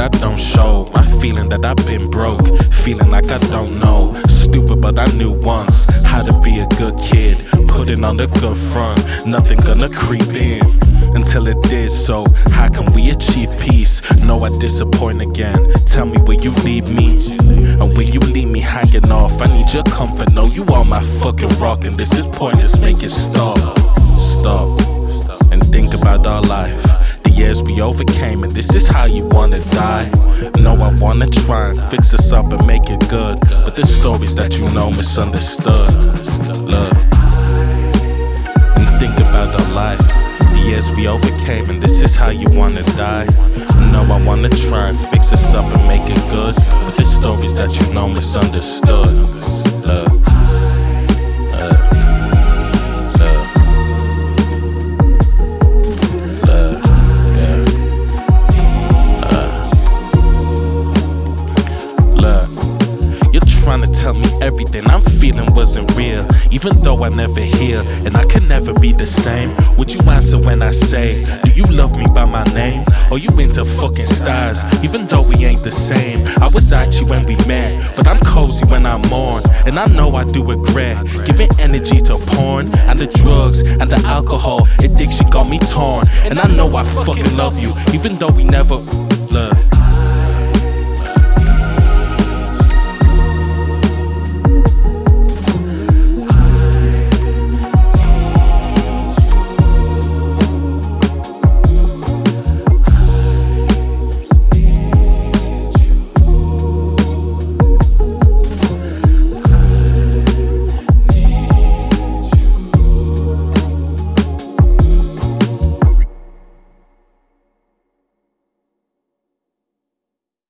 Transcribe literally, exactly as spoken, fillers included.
I don't show. My feeling that I've been broke, feeling like I don't know. Stupid, but I knew once how to be a good kid. Putting on the good front, nothing gonna creep in until it did. So how can we achieve peace? No, I disappoint again. Tell me where you leave me, and when you leave me hanging off, I need your comfort. No, you are my fucking rock, and this is pointless. Make it stop, stop, and think about our life. The years we overcame, and this is how you wanna die. No, I wanna try and fix us up and make it good, but the stories that you know misunderstood. Look, and think about our life. The years we overcame, and this is how you wanna die. No, I wanna try and fix us up and make it good, but the stories that you know misunderstood. Look, uh, look, look, yeah, uh, look. You're trying to tell me everything I'm feeling wasn't real, even though I never hear, and I can never be the same. Would you answer when I say, do you love me by my name? Or you into fucking stars, even though we ain't the same? I was at you when we met, but I'm cozy when I'm on. And I know I do regret giving energy to porn and the drugs and the alcohol. Addiction got me torn, and I know I fucking love you, even though we never